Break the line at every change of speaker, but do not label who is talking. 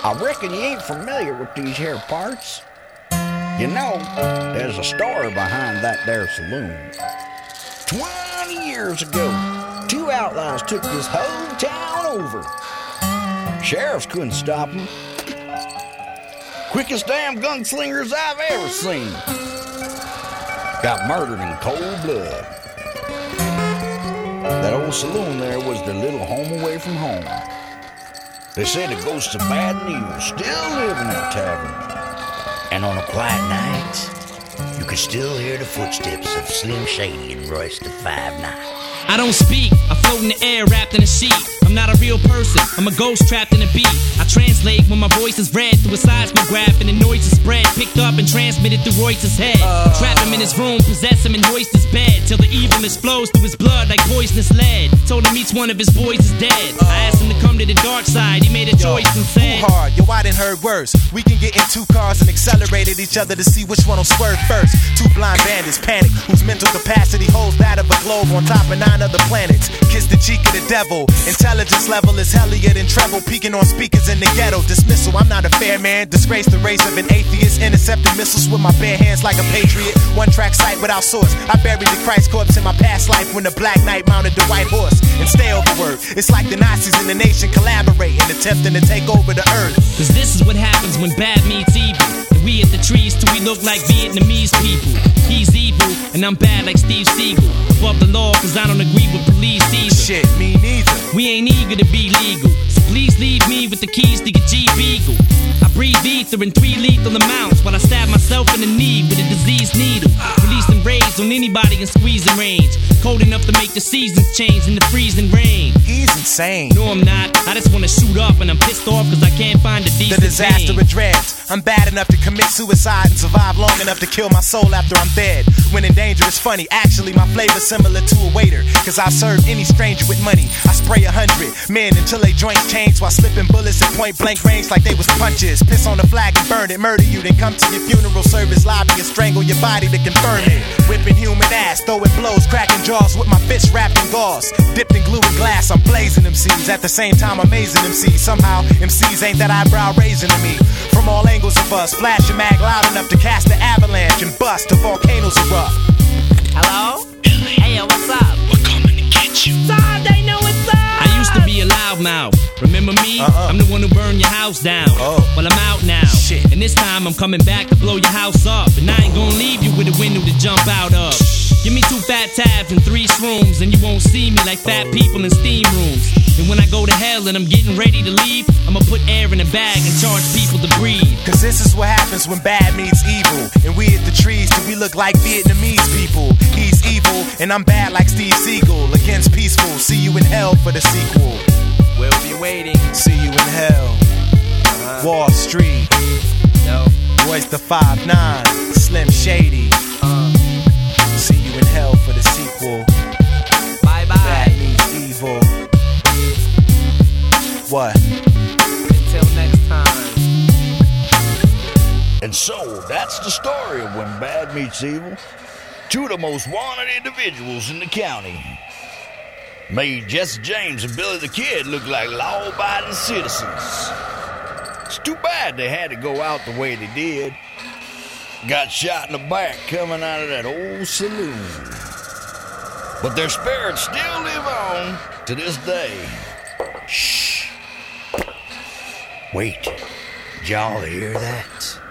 I reckon you ain't familiar with these here parts. You know, there's a story behind that there saloon. 20 years ago, two outlaws took this whole town over. Sheriffs couldn't stop them. Quickest damn gunslingers I've ever seen. Got murdered in cold blood. That old saloon there was their little home away from home. They said the ghosts of bad and evil still live in that tavern.
And on a quiet night, you could still hear the footsteps of Slim Shady and Royce the 5'9".
I don't speak, I float in the air wrapped in a sheet. I'm not a real person, I'm a ghost trapped in a beat. I translate when my voice is read through a seismograph and the noise is spread, picked up and transmitted through Royce's head. Trap him in his room, possess him and hoist his bed, till the evilness flows through his blood like poisonous lead. Told him each one of his boys is dead. I asked him to come to the dark side, he made a choice and said,
too hard, yo, I done heard worse. We can get in two cars and accelerate at each other to see which one will swerve first. Two blind bandits panic, whose mental capacity holds that of a globe on top of 9 other planets. Kiss the cheek of the devil. Intelligence level is hellier than treble, peeking on speakers in the ghetto. Dismissal, I'm not a fair man. Disgrace the race of an atheist. Intercepting missiles with my bare hands like a patriot. One track sight without source. I buried the Christ corpse in my past life when the Black Knight mounted the white horse and stay overword. It's like the Nazis and the nation collaborating, attempting to take over the earth.
Cause this is what happens when bad meets evil. And we at the trees till we look like Vietnamese people. He's evil and I'm bad like Steve Seagal. Above the law cause I don't agree with police either.
Shit, me neither.
We ain't eager to be legal, so please leave me with the keys to your Jeep Eagle. I breathe ether in 3 lethal amounts while I stab myself in the knee with a diseased needle. Releasing rays on anybody in squeezing range. Cold enough to make the seasons change in the freezing rain.
He's insane.
No, I'm not. I just wanna shoot up and I'm pissed off cause I can't find a decent
The disaster
thing.
of dreads. I'm bad enough to commit suicide and survive long enough to kill my soul after I'm dead. When in danger is funny. Actually, my flavor's similar to a waiter, cause I'll serve any stranger with money. I spray 100 men until they joints change while slipping bullets at point blank range like they was punches. Piss on the flag and burn it, murder you, then come to your funeral service lobby and strangle your body to confirm it. Whipping human ass, throwing blows, cracking jaws with my fists wrapped in gauze. Dipped in glue and glass, I'm blazing MCs. At the same time, amazing MCs. Somehow, MCs ain't that eyebrow raising to me. From all angles of us, flash your mag loud enough to cast the avalanche and bust till volcanoes erupt.
Hello? Hey, what's up?
We're coming to get you.
Todd, they know what's up! I used to be a loudmouth. Remember me? I'm the one who burned your house down. Well, I'm out now.
Shit.
And this time I'm coming back to blow your house up. And I ain't gonna leave you with a window to jump out of. Give me 2 fat tabs and 3 shrooms, and you won't see me like fat people in steam rooms. And when I go to hell and I'm getting ready to leave, I'ma put air in a bag and charge people to breathe.
Cause this is what happens when bad meets evil. And we at the trees till we look like Vietnamese people. He's evil and I'm bad like Steve Seagal. Against peaceful, see you in hell for the sequel.
We'll be waiting.
See you in hell. Wall Street.
Yo.
Royce the 5'9", Slim Shady. See you in hell for the sequel.
Bye bye.
Bad meets evil. What?
Until next time.
And so, that's the story of when bad meets evil. 2 of the most wanted individuals in the county. Made Jesse James and Billy the Kid look like law-abiding citizens. It's too bad they had to go out the way they did. Got shot in the back coming out of that old saloon. But their spirits still live on to this day.
Shh. Wait. Did y'all hear that?